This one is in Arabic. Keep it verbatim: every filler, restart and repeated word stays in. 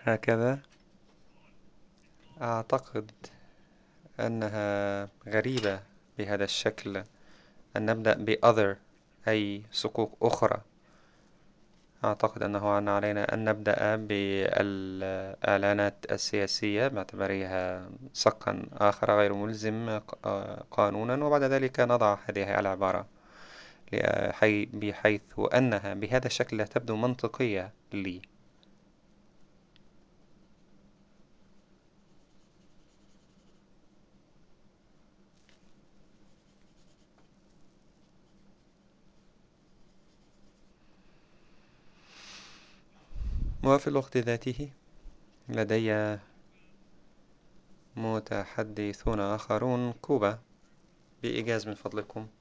هكذا. أعتقد أنها غريبة بهذا الشكل، أن نبدأ ب other، أي صكوك أخرى. أعتقد أنه أن علينا أن نبدأ بالإعلانات السياسية باعتبارها صكا آخر غير ملزم قانونا، وبعد ذلك نضع هذه العبارة بحيث أنها بهذا الشكل لا تبدو منطقية لي. وفي الوقت ذاته لدي متحدثون آخرون. كوبا، بإيجاز من فضلكم.